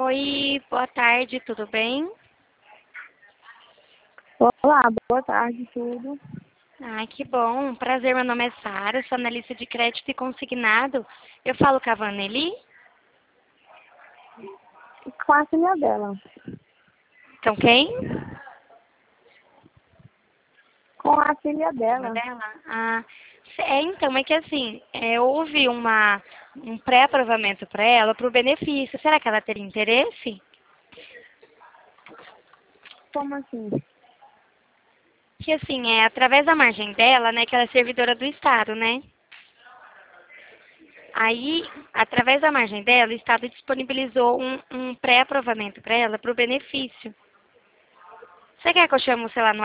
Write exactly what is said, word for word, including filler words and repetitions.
Oi, boa tarde, tudo bem? Olá, boa tarde, tudo. Ai, que bom. Prazer, meu nome é Sara, sou analista de crédito e consignado. Eu falo com a Vaneli? Com a filha dela. Então, quem? Com a filha Filha dela. dela? Ah, é, então, é que assim, é, houve uma, um pré-aprovamento para ela, para o benefício. Será que ela teria interesse? Como assim? Que assim, é através da margem dela, né, que ela é servidora do Estado, né? Aí, através da margem dela, o Estado disponibilizou um, um pré-aprovamento para ela, para o benefício. Você quer que eu chame o celular no